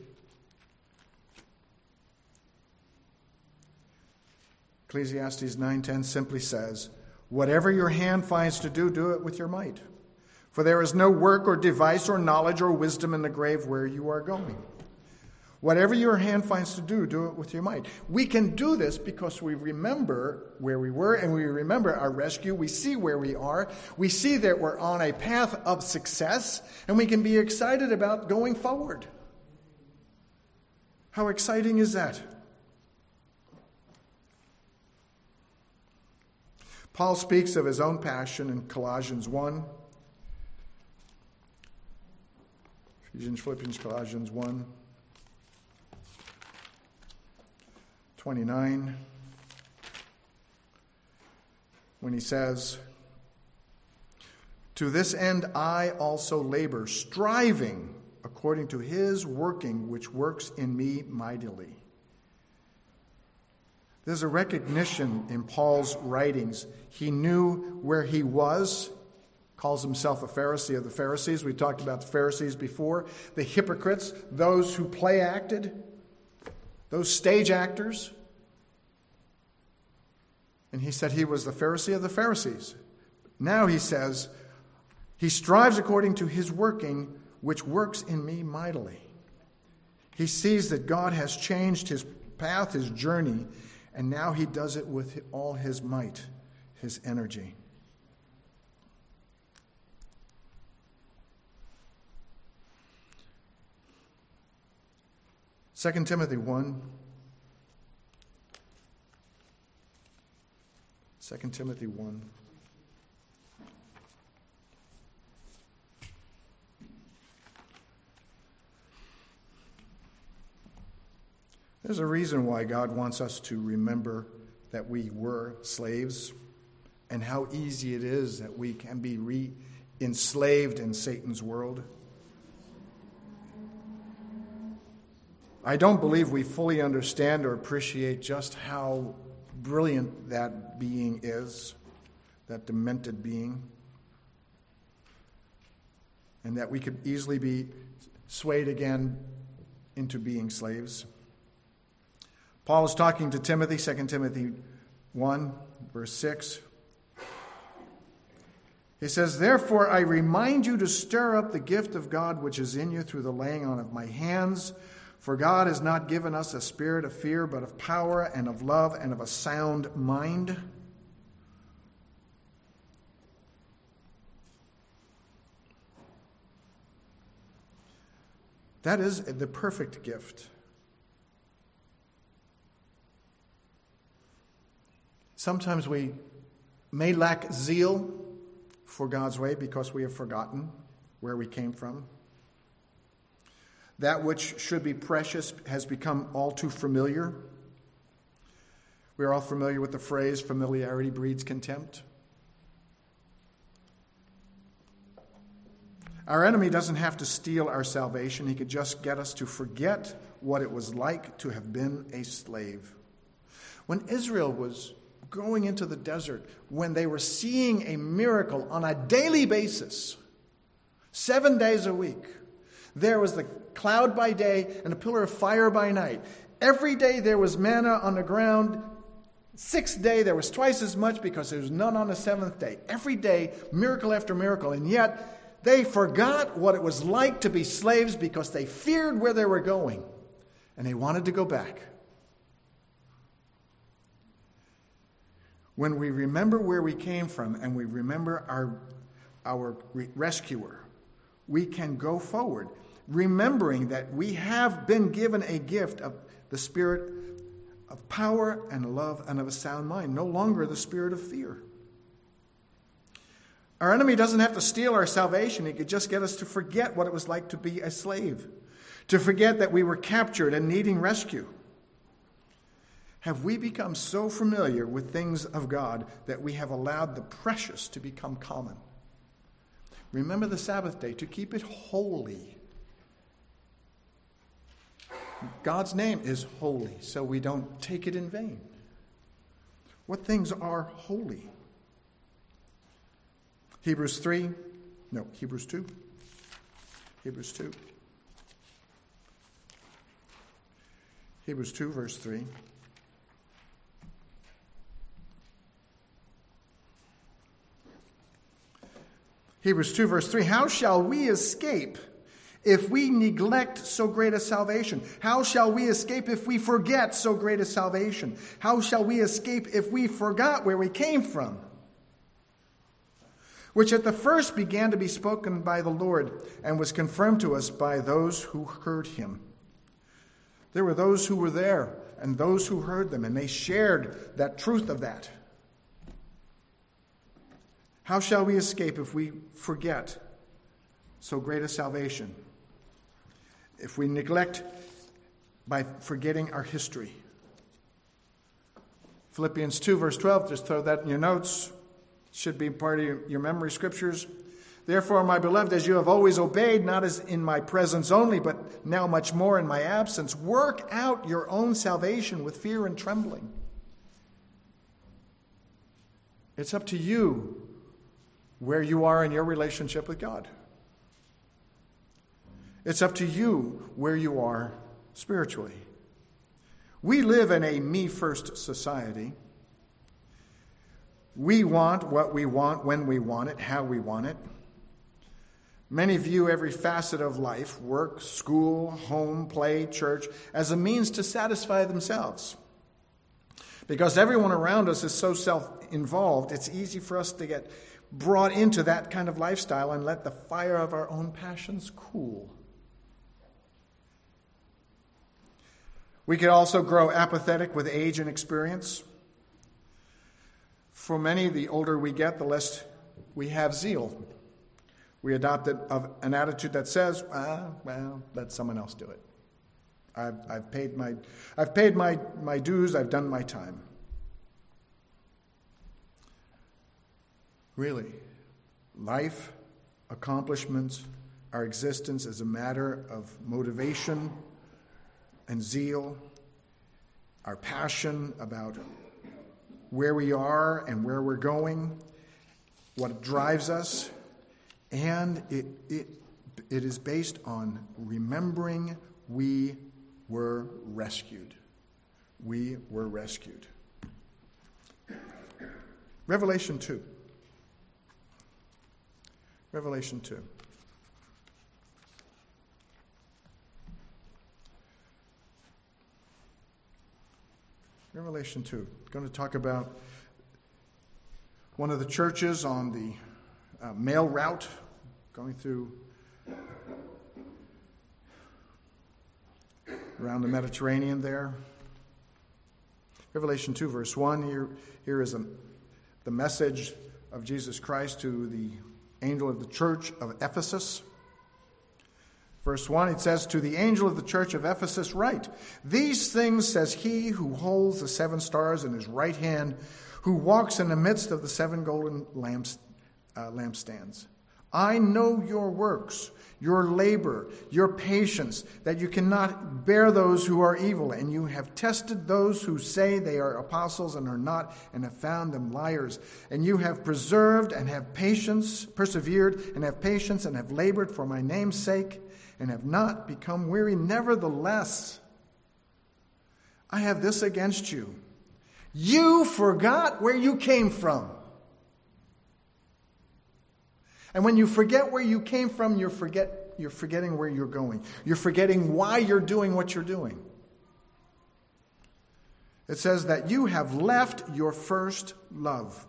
Ecclesiastes nine ten simply says, "Whatever your hand finds to do, do it with your might. For there is no work or device or knowledge or wisdom in the grave where you are going." Whatever your hand finds to do, do it with your might. We can do this because we remember where we were and we remember our rescue. We see where we are. We see that we're on a path of success, and we can be excited about going forward. How exciting is that? Paul speaks of his own passion in Colossians one. Ephesians, Philippians, Colossians one. twenty-nine, when he says, "To this end I also labor, striving according to his working, which works in me mightily." There's a recognition in Paul's writings. He knew where he was, calls himself a Pharisee of the Pharisees. We talked about the Pharisees before. The hypocrites, those who play acted, those stage actors. And he said he was the Pharisee of the Pharisees. Now he says, he strives according to his working, which works in me mightily. He sees that God has changed his path, his journey, and now he does it with all his might, his energy. Second Timothy one. Second Timothy one. There's a reason why God wants us to remember that we were slaves and how easy it is that we can be re-enslaved in Satan's world. I don't believe we fully understand or appreciate just how brilliant that being is, that demented being, and that we could easily be swayed again into being slaves. Paul is talking to Timothy, Second Timothy one, verse six. He says, "Therefore I remind you to stir up the gift of God which is in you through the laying on of my hands. For God has not given us a spirit of fear, but of power and of love and of a sound mind." That is the perfect gift. Sometimes we may lack zeal for God's way because we have forgotten where we came from. That which should be precious has become all too familiar. We are all familiar with the phrase, "familiarity breeds contempt." Our enemy doesn't have to steal our salvation. He could just get us to forget what it was like to have been a slave. When Israel was going into the desert, when they were seeing a miracle on a daily basis, seven days a week, there was the cloud by day and a pillar of fire by night. Every day there was manna on the ground. Sixth day there was twice as much because there was none on the seventh day. Every day, miracle after miracle. And yet they forgot what it was like to be slaves because they feared where they were going. And they wanted to go back. When we remember where we came from and we remember our, our rescuer, we can go forward, remembering that we have been given a gift of the spirit of power and love and of a sound mind, no longer the spirit of fear. Our enemy doesn't have to steal our salvation. He could just get us to forget what it was like to be a slave, to forget that we were captured and needing rescue. Have we become so familiar with things of God that we have allowed the precious to become common? Remember the Sabbath day, to keep it holy. God's name is holy, so we don't take it in vain. What things are holy? Hebrews three, no, Hebrews two. Hebrews two. Hebrews two, verse three. Hebrews two, verse three. How shall we escape if we neglect so great a salvation? How shall we escape if we forget so great a salvation? How shall we escape if we forgot where we came from? Which at the first began to be spoken by the Lord and was confirmed to us by those who heard him. There were those who were there and those who heard them, and they shared that truth of that. How shall we escape if we forget so great a salvation? If we neglect by forgetting our history. Philippians two, verse twelve, just throw that in your notes. Should be part of your, your memory scriptures. Therefore, my beloved, as you have always obeyed, not as in my presence only, but now much more in my absence, work out your own salvation with fear and trembling. It's up to you where you are in your relationship with God. It's up to you where you are spiritually. We live in a me-first society. We want what we want, when we want it, how we want it. Many view every facet of life, work, school, home, play, church, as a means to satisfy themselves. Because everyone around us is so self-involved, it's easy for us to get brought into that kind of lifestyle and let the fire of our own passions cool. We could also grow apathetic with age and experience. For many, the older we get, the less we have zeal. We adopt an attitude that says, ah, well, let someone else do it. I've, I've paid my, I've paid my, my dues, I've done my time. Really, life, accomplishments, our existence is a matter of motivation and zeal, our passion about where we are and where we're going, what drives us, and it, it, it is based on remembering we were rescued. We were rescued. Revelation two. Revelation two. Revelation two. I'm going to talk about one of the churches on the uh, mail route going through around the Mediterranean there. Revelation two, verse one. Here, here is a, the message of Jesus Christ to the angel of the church of Ephesus. Verse one, it says, to the angel of the church of Ephesus write, these things says he who holds the seven stars in his right hand, who walks in the midst of the seven golden lamps, uh, lampstands. I know your works, your labor, your patience, that you cannot bear those who are evil, and you have tested those who say they are apostles and are not, and have found them liars. And you have preserved and have patience, persevered and have patience, and have labored for my name's sake, and have not become weary. Nevertheless, I have this against you. You forgot where you came from. And when you forget where you came from, you're, forget, you're forgetting where you're going. You're forgetting why you're doing what you're doing. It says that you have left your first love.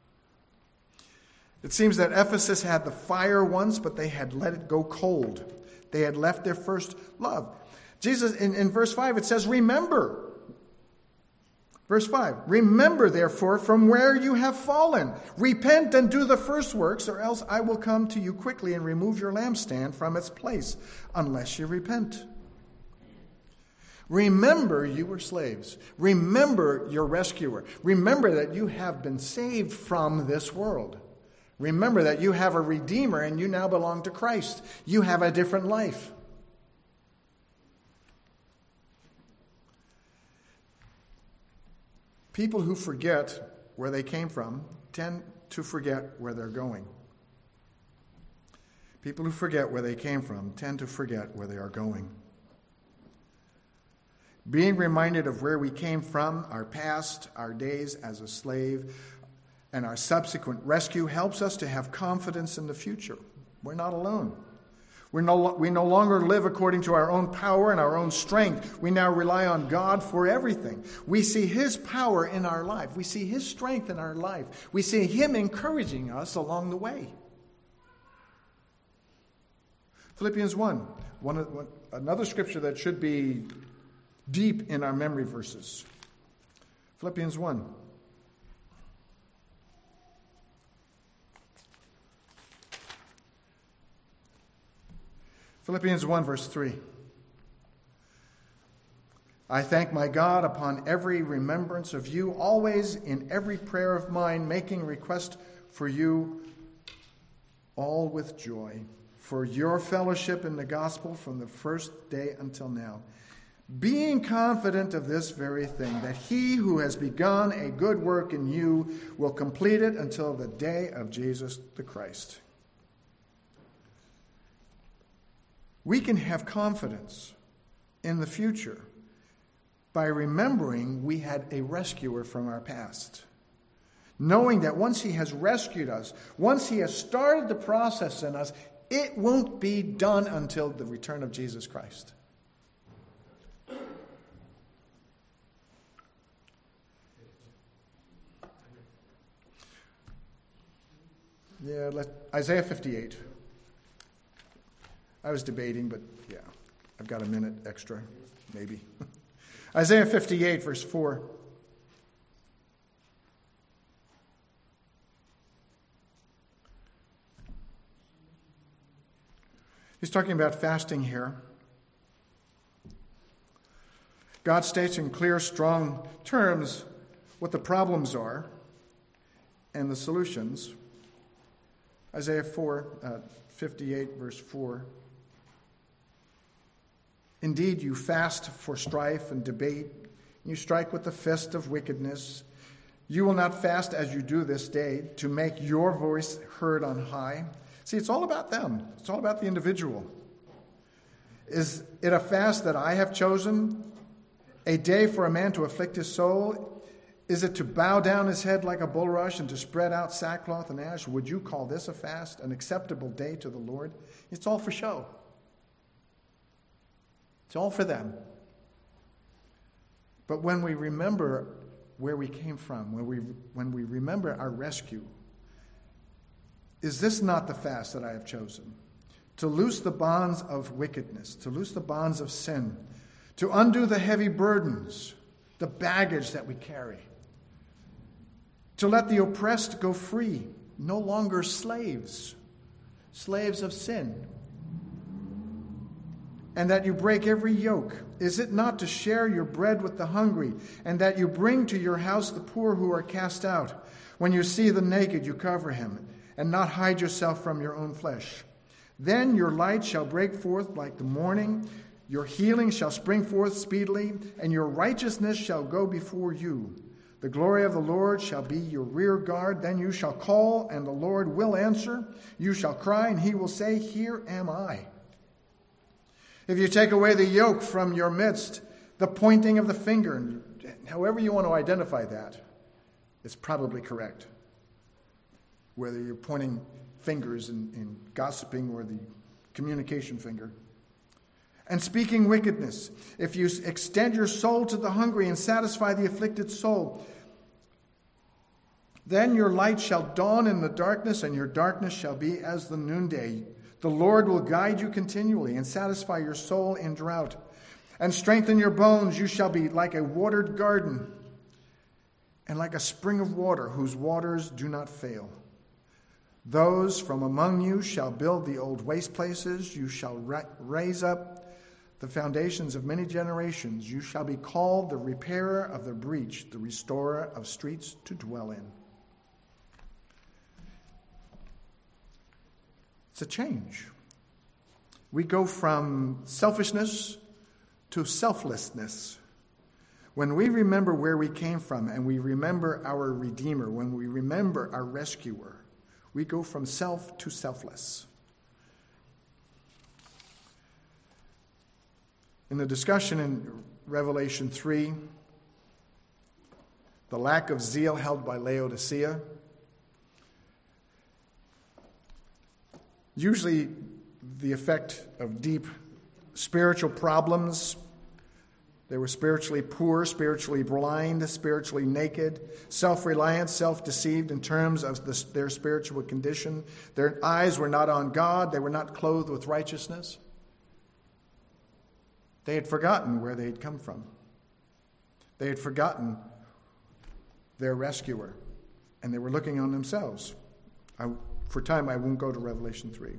It seems that Ephesus had the fire once, but they had let it go cold. They had left their first love. Jesus, in, in verse five, it says, remember. Verse five, remember, therefore, from where you have fallen. Repent and do the first works, or else I will come to you quickly and remove your lampstand from its place, unless you repent. Remember you were slaves. Remember your rescuer. Remember that you have been saved from this world. Remember that you have a Redeemer and you now belong to Christ. You have a different life. People who forget where they came from tend to forget where they're going. People who forget where they came from tend to forget where they are going. Being reminded of where we came from, our past, our days as a slave, and our subsequent rescue helps us to have confidence in the future. We're not alone. We're no, we no longer live according to our own power and our own strength. We now rely on God for everything. We see His power in our life. We see His strength in our life. We see Him encouraging us along the way. Philippians one, one, one another scripture that should be deep in our memory verses. Philippians one. Philippians one, verse three. I thank my God upon every remembrance of you, always in every prayer of mine, making request for you all with joy, for your fellowship in the gospel from the first day until now, being confident of this very thing, that he who has begun a good work in you will complete it until the day of Jesus the Christ. We can have confidence in the future by remembering we had a rescuer from our past. Knowing that once he has rescued us, once he has started the process in us, it won't be done until the return of Jesus Christ. Yeah, let, Isaiah fifty-eight. I was debating, but yeah, I've got a minute extra, maybe. Isaiah fifty-eight, verse four. He's talking about fasting here. God states in clear, strong terms what the problems are and the solutions. Isaiah four, uh, fifty-eight, verse four. Indeed, you fast for strife and debate. You strike with the fist of wickedness. You will not fast as you do this day to make your voice heard on high. See, it's all about them. It's all about the individual. Is it a fast that I have chosen? A day for a man to afflict his soul? Is it to bow down his head like a bulrush and to spread out sackcloth and ash? Would you call this a fast, an acceptable day to the Lord? It's all for show. It's all for them. But when we remember where we came from, when we, when we remember our rescue, is this not the fast that I have chosen? To loose the bonds of wickedness, to loose the bonds of sin, to undo the heavy burdens, the baggage that we carry, to let the oppressed go free, no longer slaves, slaves of sin, and that you break every yoke. Is it not to share your bread with the hungry, and that you bring to your house the poor who are cast out? When you see the naked, you cover him, and not hide yourself from your own flesh. Then your light shall break forth like the morning, your healing shall spring forth speedily, and your righteousness shall go before you. The glory of the Lord shall be your rear guard. Then you shall call, and the Lord will answer. You shall cry, and he will say, Here am I. If you take away the yoke from your midst, the pointing of the finger, however you want to identify that, it's probably correct. Whether you're pointing fingers and, and gossiping or the communication finger. And speaking wickedness, if you extend your soul to the hungry and satisfy the afflicted soul, then your light shall dawn in the darkness, and your darkness shall be as the noonday. The Lord will guide you continually and satisfy your soul in drought, and strengthen your bones. You shall be like a watered garden, and like a spring of water whose waters do not fail. Those from among you shall build the old waste places. You shall ra- raise up the foundations of many generations. You shall be called the repairer of the breach, the restorer of streets to dwell in. It's a change. We go from selfishness to selflessness. When we remember where we came from and we remember our Redeemer, when we remember our rescuer, we go from self to selfless. In the discussion in Revelation three, the lack of zeal held by Laodicea, usually the effect of deep spiritual problems. They were spiritually poor, spiritually blind, spiritually naked, self-reliant, self-deceived in terms of the, their spiritual condition. Their eyes were not on God. They were not clothed with righteousness. They had forgotten where they had come from. They had forgotten their rescuer, and they were looking on themselves. I, for time, I won't go to Revelation three.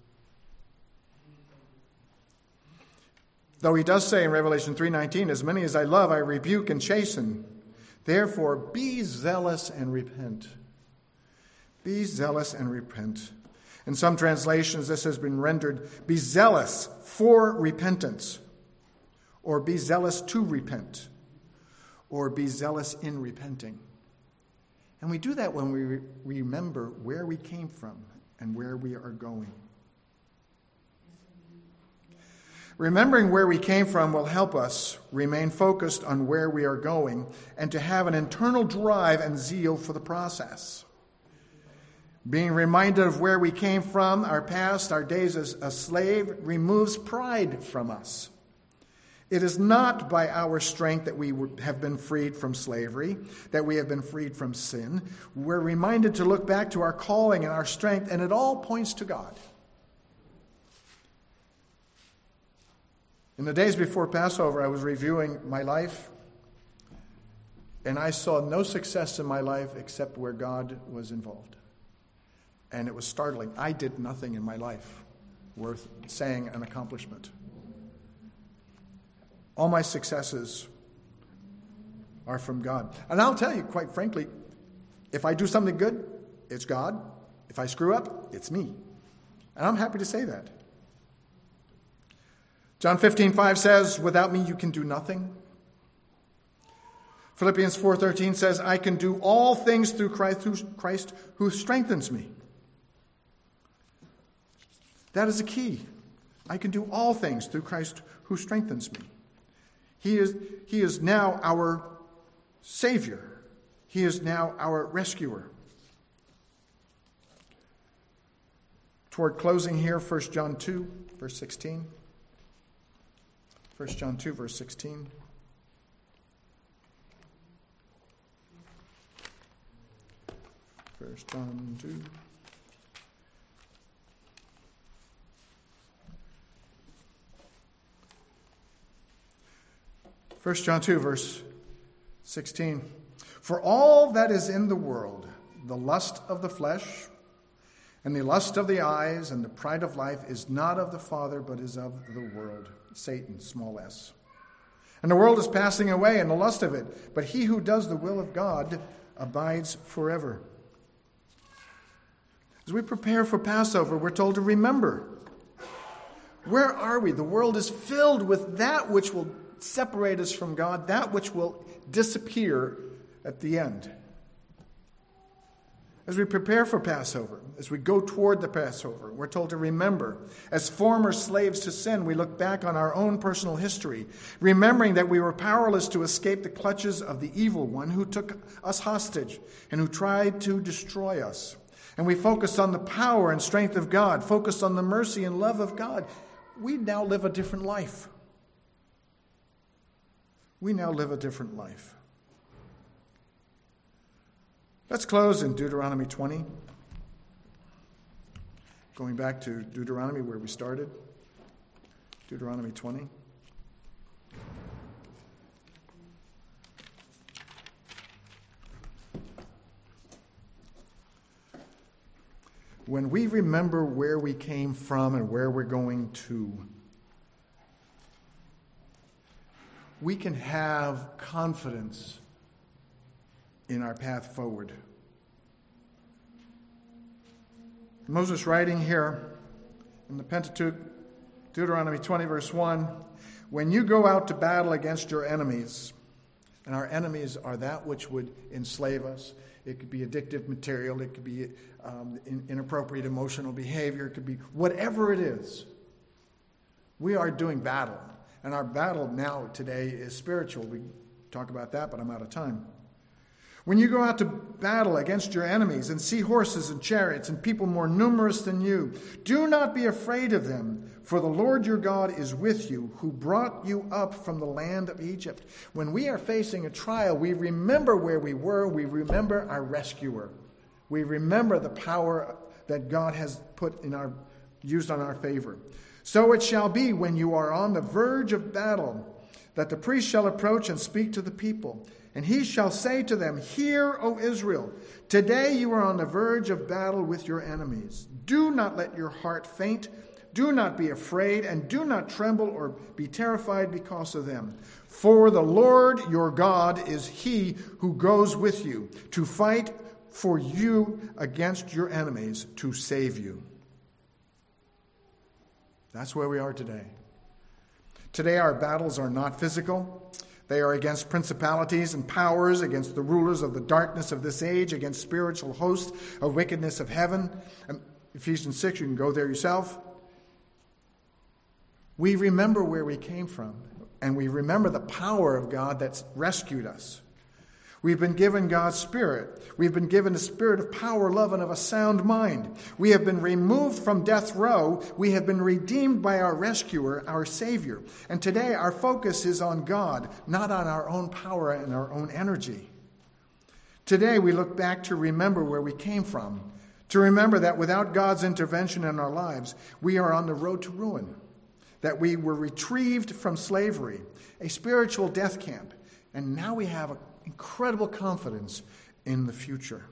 Though he does say in Revelation three nineteen, as many as I love, I rebuke and chasten. Therefore, be zealous and repent. Be zealous and repent. In some translations, this has been rendered, be zealous for repentance, or be zealous to repent, or be zealous in repenting. And we do that when we re- remember where we came from and where we are going. Remembering where we came from will help us remain focused on where we are going and to have an internal drive and zeal for the process. Being reminded of where we came from, our past, our days as a slave, removes pride from us. It is not by our strength that we have been freed from slavery, that we have been freed from sin. We're reminded to look back to our calling and our strength, and it all points to God. In the days before Passover, I was reviewing my life, and I saw no success in my life except where God was involved. And it was startling. I did nothing in my life worth saying an accomplishment. All my successes are from God. And I'll tell you, quite frankly, if I do something good, it's God. If I screw up, it's me. And I'm happy to say that. John fifteen five says, without me you can do nothing. Philippians four thirteen says, I can do all things through Christ who, Christ who strengthens me. That is a key. I can do all things through Christ who strengthens me. He is, he is now our Savior. He is now our rescuer. Toward closing here, First John two, verse sixteen. First John two, verse sixteen. First John two. First John two, verse sixteen. For all that is in the world, the lust of the flesh, and the lust of the eyes, and the pride of life, is not of the Father, but is of the world. Satan, small s. And the world is passing away, and the lust of it. But he who does the will of God abides forever. As we prepare for Passover, we're told to remember. Where are we? The world is filled with that which will separate us from God, that which will disappear at the end. As we prepare for Passover, as we go toward the Passover, we're told to remember. As former slaves to sin, we look back on our own personal history, remembering that we were powerless to escape the clutches of the evil one who took us hostage and who tried to destroy us. And we focus on the power and strength of God, focus on the mercy and love of God. We now live a different life. We now live a different life. Let's close in Deuteronomy twenty. Going back to Deuteronomy where we started. Deuteronomy twenty. When we remember where we came from and where we're going to, we can have confidence in our path forward. Moses writing here in the Pentateuch, Deuteronomy twenty, verse one, when you go out to battle against your enemies, and our enemies are that which would enslave us. It could be addictive material. It could be um, in, inappropriate emotional behavior. It could be whatever it is. We are doing battle. And our battle now today is spiritual. We talk about that, but I'm out of time. When you go out to battle against your enemies and see horses and chariots and people more numerous than you, do not be afraid of them, for the Lord your God is with you, who brought you up from the land of Egypt. When we are facing a trial, we remember where we were. We remember our rescuer. We remember the power that God has put in our, used on our favor. So it shall be when you are on the verge of battle, that the priest shall approach and speak to the people. And he shall say to them, Hear, O Israel, today you are on the verge of battle with your enemies. Do not let your heart faint. Do not be afraid, and do not tremble or be terrified because of them. For the Lord your God is he who goes with you to fight for you against your enemies, to save you. That's where we are today. Today our battles are not physical. They are against principalities and powers, against the rulers of the darkness of this age, against spiritual hosts of wickedness of heaven. And Ephesians six, you can go there yourself. We remember where we came from, and we remember the power of God that's rescued us. We've been given God's Spirit. We've been given a spirit of power, love, and of a sound mind. We have been removed from death row. We have been redeemed by our rescuer, our Savior. And today our focus is on God, not on our own power and our own energy. Today we look back to remember where we came from, to remember that without God's intervention in our lives, we are on the road to ruin, that we were retrieved from slavery, a spiritual death camp, and now we have a incredible confidence in the future.